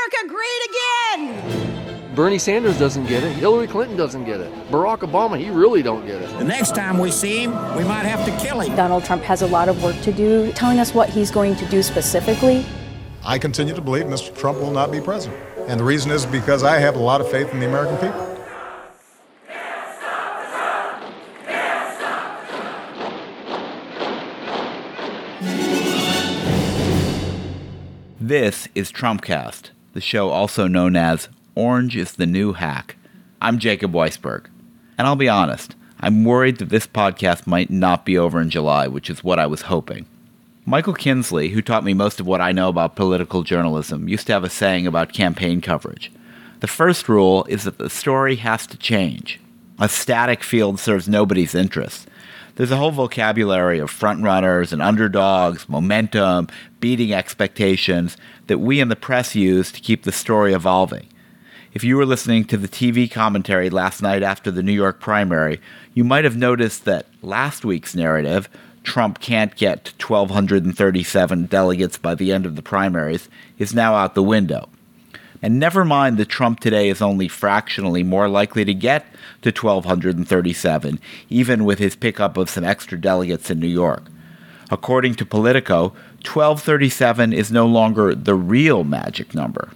America great again! Bernie Sanders doesn't get it. Hillary Clinton doesn't get it. Barack Obama, he really don't get it. The next time we see him, we might have to kill him. Donald Trump has a lot of work to do, telling us what he's going to do specifically. I continue to believe Mr. Trump will not be president. And the reason is because I have a lot of faith in the American people. This is Trumpcast, the show also known as Orange is the New Hack. I'm Jacob Weisberg, and I'll be honest, I'm worried that this podcast might not be over in July, which is what I was hoping. Michael Kinsley, who taught me most of what I know about political journalism, used to have a saying about campaign coverage. The first rule is that the story has to change. A static field serves nobody's interests. There's a whole vocabulary of frontrunners and underdogs, momentum, beating expectations that we in the press use to keep the story evolving. If you were listening to the TV commentary last night after the New York primary, you might have noticed that last week's narrative, Trump can't get to 1,237 delegates by the end of the primaries, is now out the window. And never mind that Trump today is only fractionally more likely to get to 1,237, even with his pickup of some extra delegates in New York. According to Politico, 1,237 is no longer the real magic number.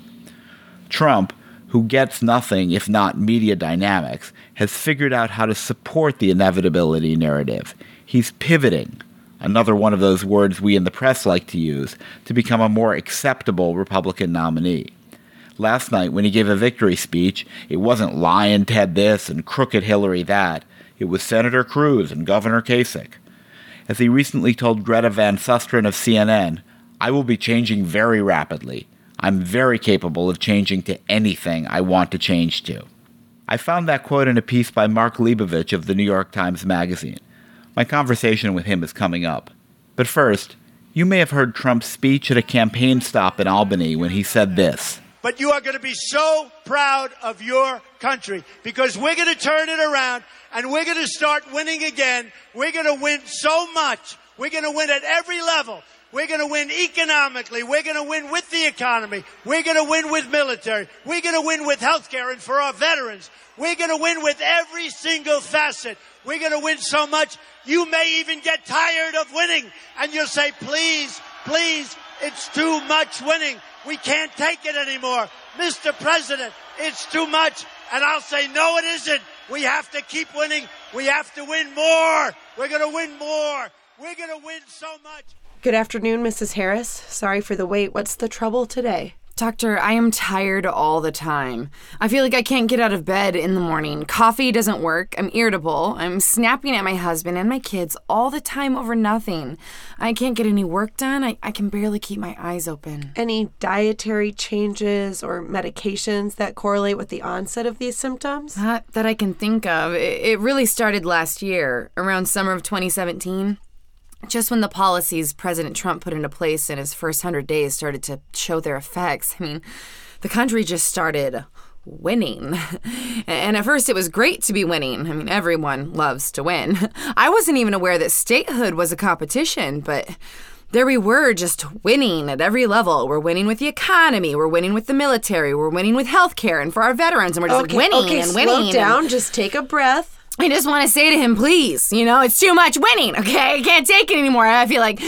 Trump, who gets nothing if not media dynamics, has figured out how to support the inevitability narrative. He's pivoting, another one of those words we in the press like to use, to become a more acceptable Republican nominee. Last night, when he gave a victory speech, it wasn't Lion Ted this and Crooked Hillary that. It was Senator Cruz and Governor Kasich. As he recently told Greta Van Susteren of CNN, "I will be changing very rapidly. I'm very capable of changing to anything I want to change to." I found that quote in a piece by Mark Leibovich of the New York Times Magazine. My conversation with him is coming up. But first, you may have heard Trump's speech at a campaign stop in Albany when he said this. But you are going to be so proud of your country because we're going to turn it around and we're going to start winning again. We're going to win so much. We're going to win at every level. We're going to win economically. We're going to win with the economy. We're going to win with military. We're going to win with health care and for our veterans. We're going to win with every single facet. We're going to win so much, you may even get tired of winning. And you'll say, please, please, it's too much winning. We can't take it anymore. Mr. President, it's too much. And I'll say, no, it isn't. We have to keep winning. We have to win more. We're going to win more. We're going to win so much. Good afternoon, Mrs. Harris. Sorry for the wait. What's the trouble today? Doctor, I am tired all the time. I feel like I can't get out of bed in the morning. Coffee doesn't work. I'm irritable. I'm snapping at my husband and my kids all the time over nothing. I can't get any work done. I can barely keep my eyes open. Any dietary changes or medications that correlate with the onset of these symptoms? Not that I can think of. It really started last year, around summer of 2017. Just when the policies President Trump put into place in his first 100 days started to show their effects. I mean, the country just started winning. And at first it was great to be winning. I mean, everyone loves to win. I wasn't even aware that statehood was a competition, but there we were, just winning at every level. We're winning with the economy. We're winning with the military. We're winning with healthcare and for our veterans. And we're just winning and winning. Slow down. Just take a breath. I just want to say to him, please, it's too much winning, okay? I can't take it anymore. I feel like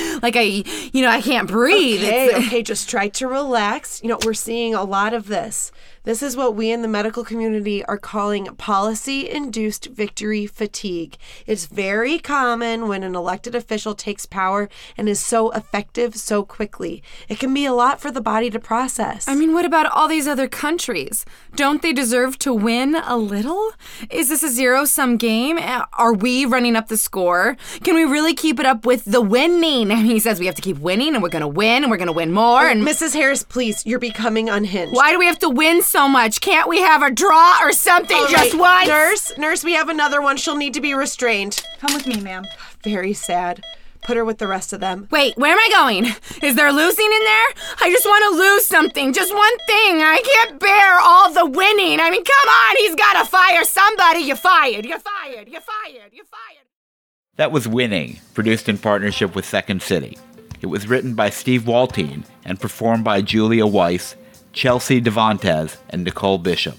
I can't breathe. Okay, just try to relax. We're seeing a lot of this. This is what we in the medical community are calling policy-induced victory fatigue. It's very common when an elected official takes power and is so effective so quickly. It can be a lot for the body to process. I mean, what about all these other countries? Don't they deserve to win a little? Is this a zero-sum game? Are we running up the score? Can we really keep it up with the winning? I mean, he says we have to keep winning and we're going to win and we're going to win more. And Mrs. Harris, please, you're becoming unhinged. Why do we have to win so much? Can't we have a draw or something just once? Nurse, we have another one. She'll need to be restrained. Come with me, ma'am. Very sad. Put her with the rest of them. Wait, where am I going? Is there losing in there? I just want to lose something. Just one thing. I can't bear all the winning. I mean, come on. He's got to fire somebody. You're fired. You're fired. You're fired. You're fired. That was Winning, produced in partnership with Second City. It was written by Steve Waltine and performed by Julia Weiss, Chelsea Devantez and Nicole Bishop.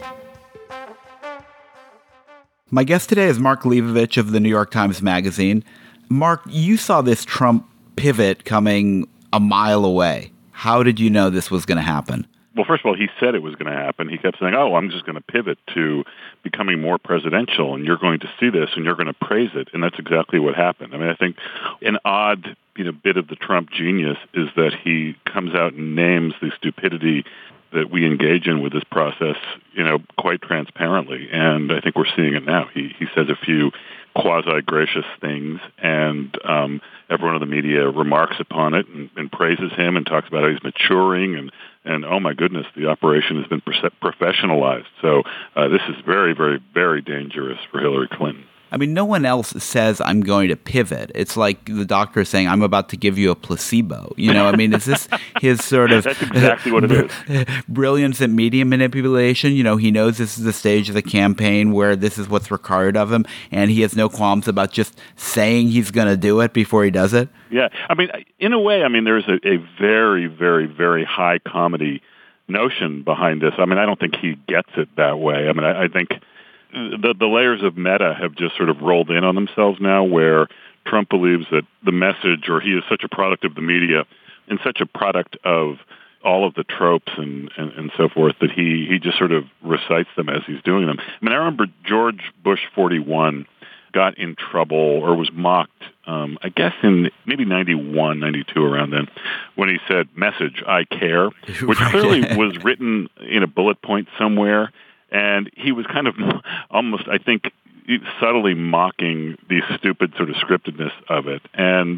My guest today is Mark Leibovich of the New York Times Magazine. Mark, you saw this Trump pivot coming a mile away. How did you know this was going to happen? Well, first of all, he said it was going to happen. He kept saying, I'm just going to pivot to becoming more presidential, and you're going to see this, and you're going to praise it. And that's exactly what happened. I mean, I think an odd bit of the Trump genius is that he comes out and names the stupidity that we engage in with this process, quite transparently. And I think we're seeing it now. He says a few quasi-gracious things, and everyone in the media remarks upon it and praises him and talks about how he's maturing, and oh my goodness, the operation has been professionalized. So this is very, very, very dangerous for Hillary Clinton. I mean, no one else says I'm going to pivot. It's like the doctor saying I'm about to give you a placebo. I mean, is this his sort of That's exactly what it is. Brilliance at media manipulation? He knows this is the stage of the campaign where this is what's required of him, and he has no qualms about just saying he's going to do it before he does it? Yeah. I mean, in a way, there's a very, very, very high comedy notion behind this. I mean, I don't think he gets it that way. I mean, I think the layers of meta have just sort of rolled in on themselves now, where Trump believes that the message, or he is such a product of the media and such a product of all of the tropes and so forth, that he just sort of recites them as he's doing them. I mean, I remember George Bush 41 got in trouble or was mocked, I guess in maybe 91, 92, around then, when he said, "Message, I care," which clearly was written in a bullet point somewhere. And he was kind of almost, I think, subtly mocking the stupid sort of scriptedness of it. And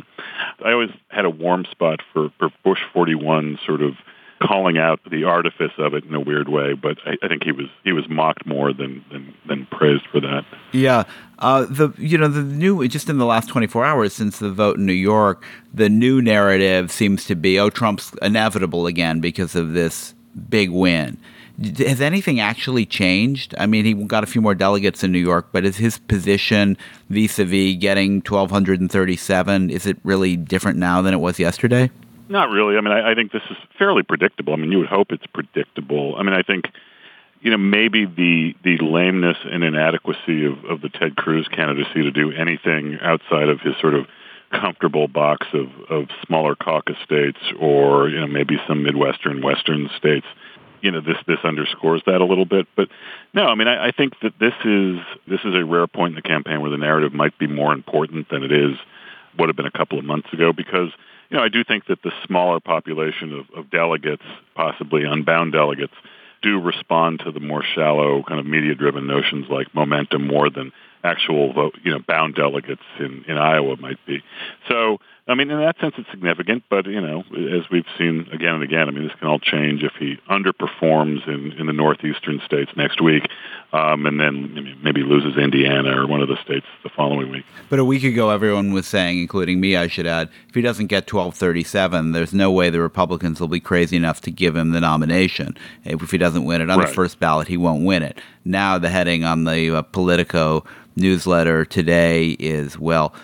I always had a warm spot for Bush 41 sort of calling out the artifice of it in a weird way. But I think he was mocked more than praised for that. Yeah. The new, just in the last 24 hours since the vote in New York, the new narrative seems to be, Trump's inevitable again because of this big win. Has anything actually changed? I mean, he got a few more delegates in New York, but is his position vis-a-vis getting 1,237, is it really different now than it was yesterday? Not really. I mean, I think this is fairly predictable. I mean, you would hope it's predictable. I mean, I think, maybe the lameness and inadequacy of the Ted Cruz candidacy to do anything outside of his sort of comfortable box of smaller caucus states or, maybe some Midwestern, Western states, this underscores that a little bit. But no, I mean, I think that this is a rare point in the campaign where the narrative might be more important than it would have been a couple of months ago, because, I do think that the smaller population of delegates, possibly unbound delegates, do respond to the more shallow kind of media-driven notions like momentum more than actual vote, bound delegates in Iowa might be. So, I mean, in that sense, it's significant, but, as we've seen again and again, I mean, this can all change if he underperforms in the northeastern states next week, and then maybe loses Indiana or one of the states the following week. But a week ago, everyone was saying, including me, I should add, if he doesn't get 1,237, there's no way the Republicans will be crazy enough to give him the nomination. If he doesn't win it on the first ballot, he won't win it. Now the heading on the Politico newsletter today is,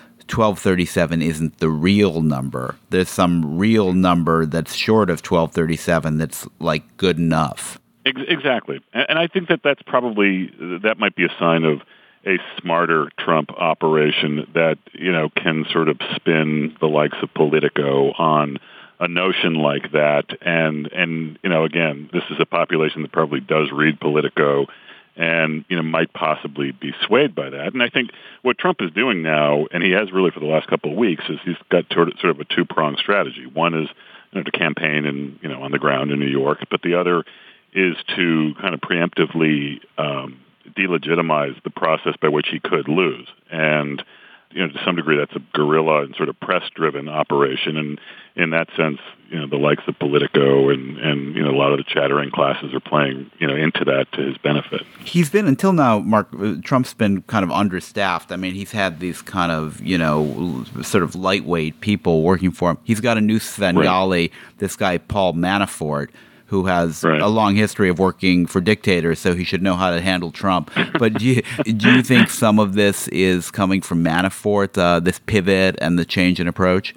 1237 isn't the real number. There's some real number that's short of 1237 that's like good enough. Exactly. And I think that's probably, that might be a sign of a smarter Trump operation that, can sort of spin the likes of Politico on a notion like that. And again, this is a population that probably does read Politico and, might possibly be swayed by that. And I think what Trump is doing now, and he has really for the last couple of weeks, is he's got sort of a two-pronged strategy. One is, to campaign on the ground in New York, but the other is to kind of preemptively delegitimize the process by which he could lose. And, to some degree, that's a guerrilla and sort of press-driven operation. And in that sense, the likes of Politico and a lot of the chattering classes are playing, into that to his benefit. He's been, until now, Mark, Trump's been kind of understaffed. I mean, he's had these kind of, sort of lightweight people working for him. He's got a new Svengali, this guy Paul Manafort, who has a long history of working for dictators, so he should know how to handle Trump. But do you think some of this is coming from Manafort, this pivot and the change in approach?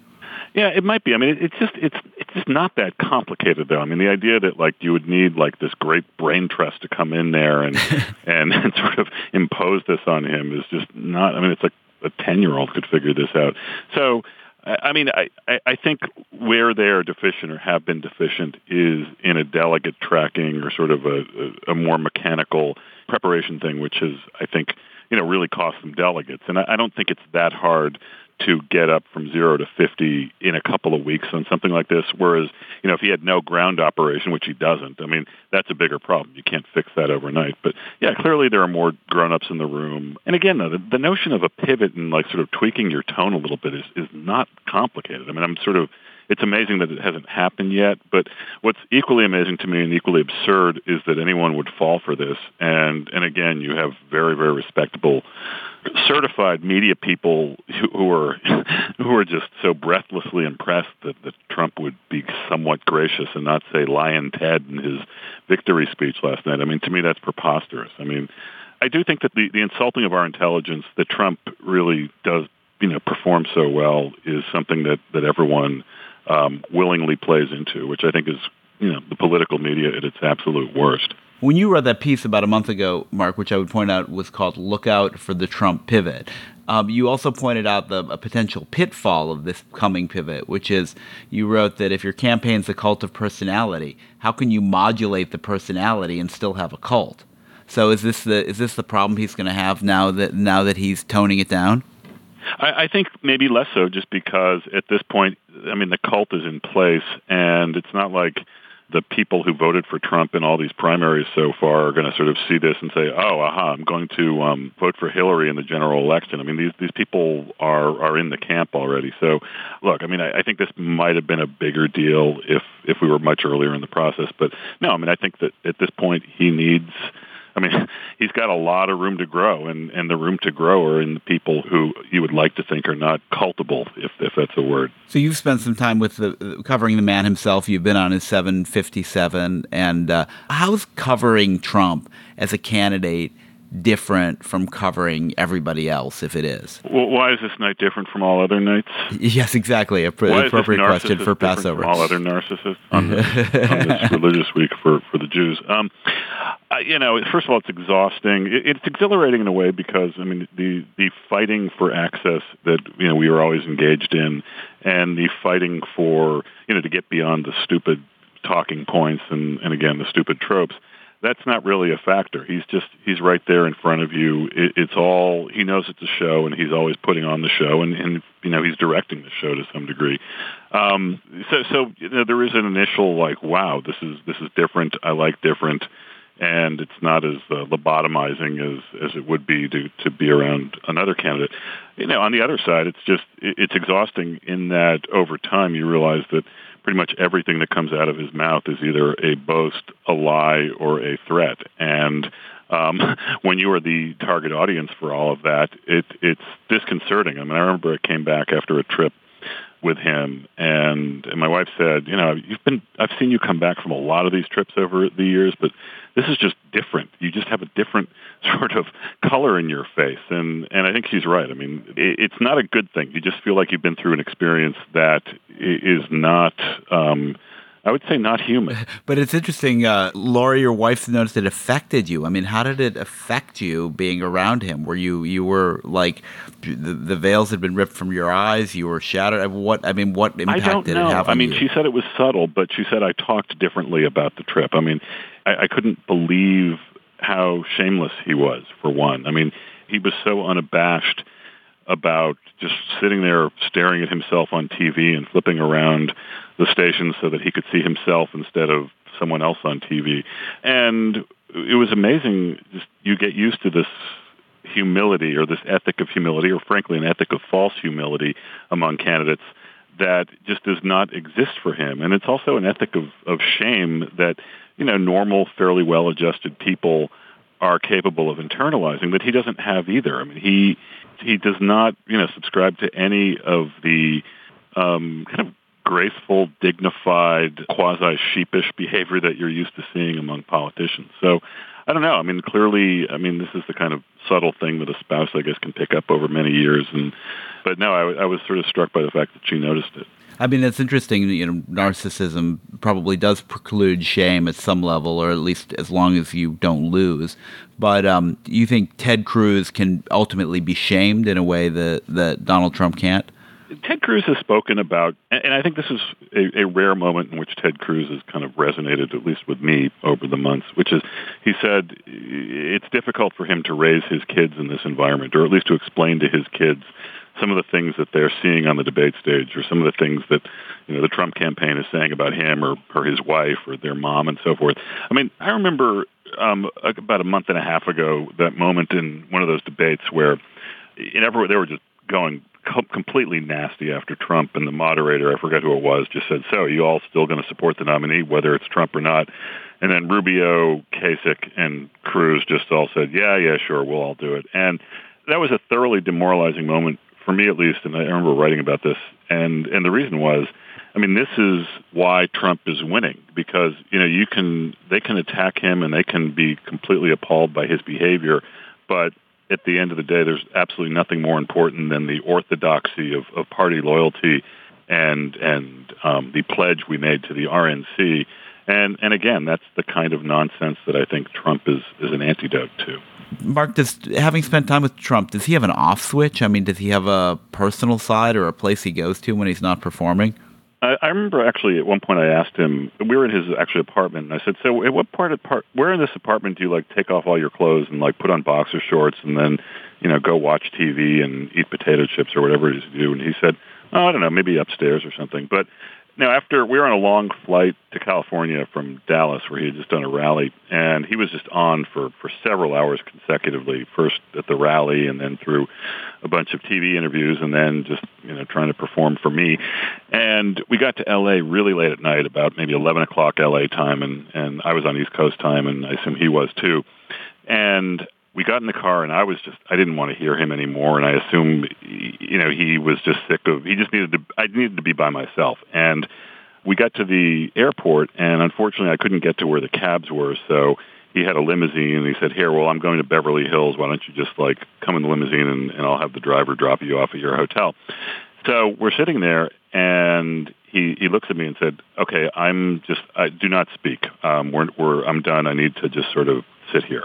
Yeah, it might be. I mean, it's just not that complicated, though. I mean, the idea that like you would need like this great brain trust to come in there and and sort of impose this on him is just not. I mean, it's like a 10-year-old could figure this out. So, I mean, I think where they are deficient or have been deficient is in a delegate tracking or sort of a more mechanical preparation thing, which is, I think, really cost them delegates. And I don't think it's that hard to get up from 0 to 50 in a couple of weeks on something like this. Whereas, if he had no ground operation, which he doesn't, I mean, that's a bigger problem. You can't fix that overnight. But yeah, clearly there are more grown-ups in the room. And again, though, the notion of a pivot and like sort of tweaking your tone a little bit is not complicated. I mean, it's amazing that it hasn't happened yet, but what's equally amazing to me and equally absurd is that anyone would fall for this. And again, you have very, very respectable, certified media people who are just so breathlessly impressed that Trump would be somewhat gracious and not say Lion Ted in his victory speech last night. I mean, to me, that's preposterous. I mean, I do think that the insulting of our intelligence that Trump really does, perform so well is something that everyone willingly plays into, which I think is, the political media at its absolute worst. When you wrote that piece about a month ago, Mark, which I would point out was called "Look Out for the Trump Pivot," you also pointed out a potential pitfall of this coming pivot, which is you wrote that if your campaign's a cult of personality, how can you modulate the personality and still have a cult? So is this the problem he's going to have now that he's toning it down? I think maybe less so, just because at this point, I mean, the cult is in place, and it's not like the people who voted for Trump in all these primaries so far are going to sort of see this and say, "Oh, I'm going to vote for Hillary in the general election." I mean, these people are in the camp already. So, look, I mean, I think this might have been a bigger deal if we were much earlier in the process. But no, I mean, I think that at this point he needs. I mean, he's got a lot of room to grow, and the room to grow are in the people who you would like to think are not cultable, if that's a word. So you've spent some time with covering the man himself. You've been on his 757, and how's covering Trump as a candidate different from covering everybody else, if it is? Well, why is this night different from all other nights? Yes, exactly. Appropriate question for Passover. From all other narcissists on this religious week for the Jews. First of all, it's exhausting. It's exhilarating in a way because, I mean, the fighting for access that, we were always engaged in, and the fighting for, to get beyond the stupid talking points and again, the stupid tropes, that's not really a factor. He's right there in front of you. It's all, he knows it's a show, and he's always putting on the show, and he's directing the show to some degree. So there is an initial like, wow, this is different. I like different. And it's not as lobotomizing as it would be to be around another candidate. On the other side, it's exhausting in that over time you realize that pretty much everything that comes out of his mouth is either a boast, a lie, or a threat. And when you are the target audience for all of that, it's disconcerting. I mean, I remember I came back after a trip with him, and my wife said, I've seen you come back from a lot of these trips over the years, but this is just different. You just have a different sort of color in your face, and I think she's right. I mean, it's not a good thing. You just feel like you've been through an experience that is not, I would say, not human. But it's interesting, Laura, your wife noticed it affected you. I mean, how did it affect you being around him? Were you were like, the veils had been ripped from your eyes, you were shattered? What impact did it have on you? I mean, she said it was subtle, but she said I talked differently about the trip. I mean, I couldn't believe how shameless he was, for one. I mean, he was so unabashed about just sitting there staring at himself on TV and flipping around the station so that he could see himself instead of someone else on TV. And it was amazing. Just, you get used to this humility, or this ethic of humility, or frankly an ethic of false humility among candidates that just does not exist for him. And it's also an ethic of shame that, normal, fairly well-adjusted people are capable of internalizing that he doesn't have either. I mean, he does not, subscribe to any of the kind of graceful, dignified, quasi-sheepish behavior that you're used to seeing among politicians. So, I don't know. I mean, clearly, this is the kind of subtle thing that a spouse, I guess, can pick up over many years. But no, I was sort of struck by the fact that she noticed it. I mean, it's interesting, narcissism probably does preclude shame at some level, or at least as long as you don't lose. But you think Ted Cruz can ultimately be shamed in a way that Donald Trump can't? Ted Cruz has spoken about, and I think this is a rare moment in which Ted Cruz has kind of resonated, at least with me, over the months, which is, he said it's difficult for him to raise his kids in this environment, or at least to explain to his kids some of the things that they're seeing on the debate stage, or some of the things that the Trump campaign is saying about him or his wife or their mom and so forth. I mean, I remember about a month and a half ago, that moment in one of those debates where they were just going completely nasty after Trump, and the moderator, I forget who it was, just said, "So, you all still going to support the nominee, whether it's Trump or not?" And then Rubio, Kasich, and Cruz just all said, yeah, sure, we'll all do it. And that was a thoroughly demoralizing moment, for me at least, and I remember writing about this. And the reason was, I mean, this is why Trump is winning, because, they can attack him and they can be completely appalled by his behavior, but at the end of the day, there's absolutely nothing more important than the orthodoxy of party loyalty and the pledge we made to the RNC. And again, that's the kind of nonsense that I think Trump is an antidote to. Mark, having spent time with Trump, does he have an off switch? I mean, does he have a personal side or a place he goes to when he's not performing? I remember actually at one point I asked him, we were in his actual apartment, and I said, "So at what where in this apartment do you take off all your clothes and put on boxer shorts and then, go watch TV and eat potato chips or whatever it is you do?" And he said, "Oh, I don't know, maybe upstairs or something." But now after we were on a long flight to California from Dallas where he had just done a rally, and he was just on for several hours consecutively, first at the rally and then through a bunch of TV interviews and then just, trying to perform for me. And we got to L.A. really late at night, about maybe 11 o'clock L.A. time, and I was on East Coast time, and I assume he was too. And we got in the car, and I didn't want to hear him anymore, and I assume, he was just sick of, I needed to be by myself. And we got to the airport, and unfortunately I couldn't get to where the cabs were, so he had a limousine, and he said, "Here, well, I'm going to Beverly Hills. Why don't you just come in the limousine and I'll have the driver drop you off at your hotel." So we're sitting there, and he looks at me and said, "Okay, I do not speak. I'm done. I need to just sort of sit here."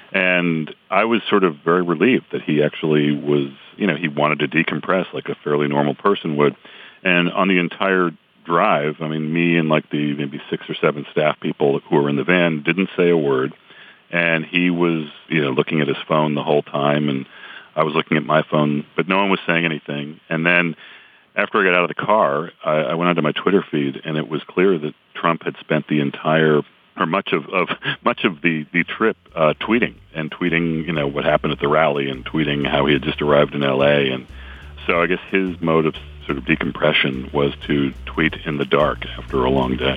And I was sort of very relieved that he actually was, he wanted to decompress like a fairly normal person would. And on the entire drive, I mean, me and the maybe 6 or 7 staff people who were in the van didn't say a word. And he was, looking at his phone the whole time, and I was looking at my phone, but no one was saying anything. And then after I got out of the car, I went onto my Twitter feed, and it was clear that Trump had spent the entire, or much of the trip tweeting, what happened at the rally, and tweeting how he had just arrived in L.A. And so I guess his mode of sort of decompression was to tweet in the dark after a long day.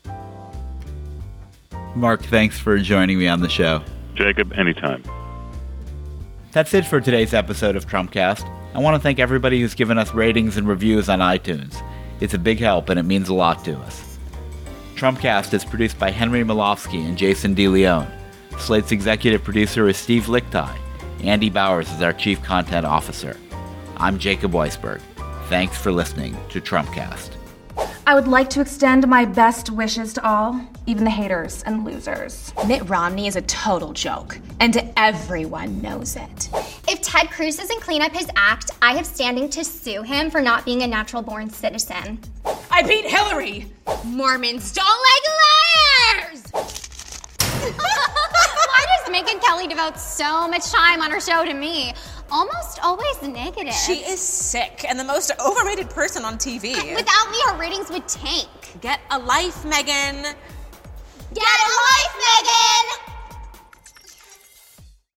Mark, thanks for joining me on the show. Jacob, anytime. That's it for today's episode of Trumpcast. I want to thank everybody who's given us ratings and reviews on iTunes. It's a big help, and it means a lot to us. Trumpcast is produced by Henry Malofsky and Jason DeLeon. Slate's executive producer is Steve Lichtai. Andy Bowers is our chief content officer. I'm Jacob Weisberg. Thanks for listening to Trumpcast. I would like to extend my best wishes to all, even the haters and losers. Mitt Romney is a total joke, and everyone knows it. If Ted Cruz doesn't clean up his act, I have standing to sue him for not being a natural-born citizen. I beat Hillary! Mormons don't like liars! Why does Megyn Kelly devote so much time on her show to me? Almost always negative. She is sick and the most overrated person on TV. Without me, her ratings would tank. Get a life, Megyn. Get a life, Megyn!